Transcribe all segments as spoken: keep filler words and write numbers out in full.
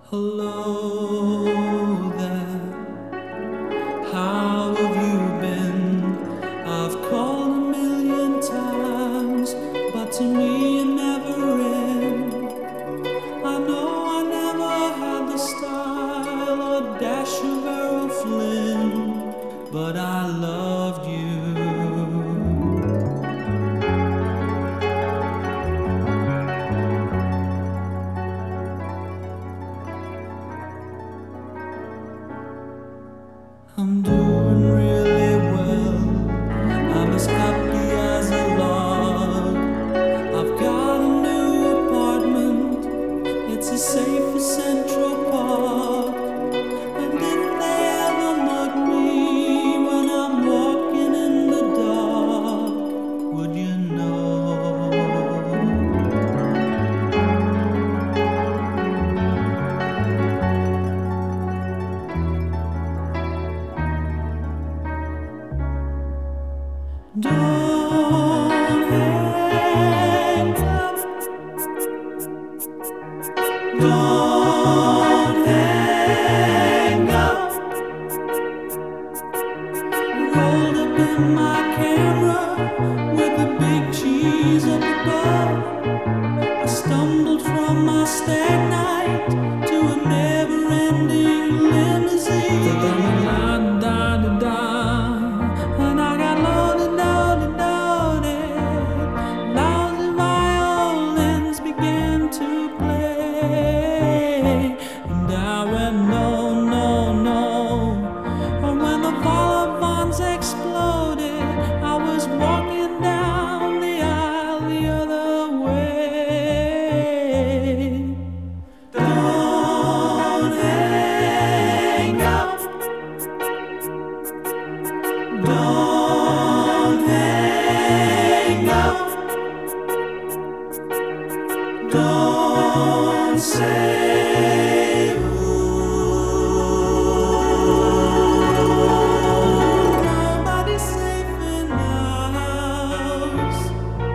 Hello there, how have you been? I've called a million times, but to me you're never in. I know I never had the style or dash of Errol Flynn, but I loved you. I'm doing really well, I'm as happy as a lark. I've got a new apartment, it's as safe as Central Park. And if they ever mug me when I'm walking in the dark, would you know? Don't hang up, don't hang up. Rolled up in my camera with the big cheese up above. I stumbled from my stag night to a never-ending limousine. Da, da, da, da. And I got loaded, loaded, loaded. Lousy violins began to play, and I went no, no, no. And when the Volivants exploded, I was walking down the aisle the other way. Don't hang up, don't hang up, don't say ooh. Nobody's safe in the house.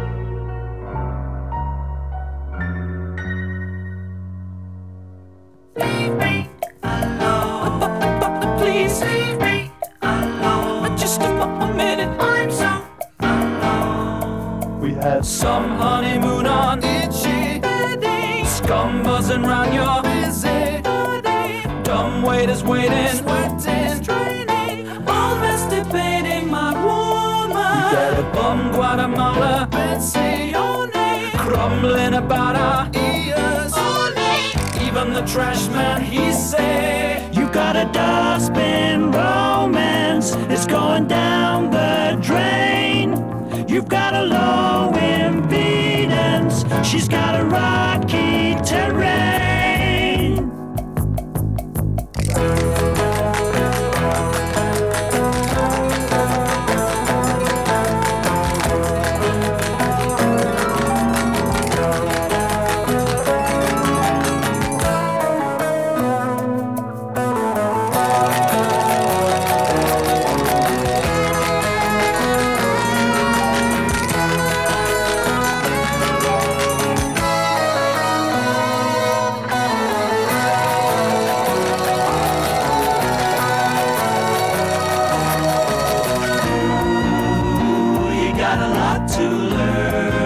Leave me alone. Please leave me alone. Just a minute, I'm so alone. We had Some honeymoon on itchy bedding, scum buzzing round your busy body, dumb waiters waiting, sweating, draining, all masturbating my woman. got a Bum Guatemala, Pensione, crumbling about our ears. Even the trash man, he say, You got a dustbin romance, it's going down the drain. You've got a low impedance, she's got a rocky terrain. You got a lot to learn.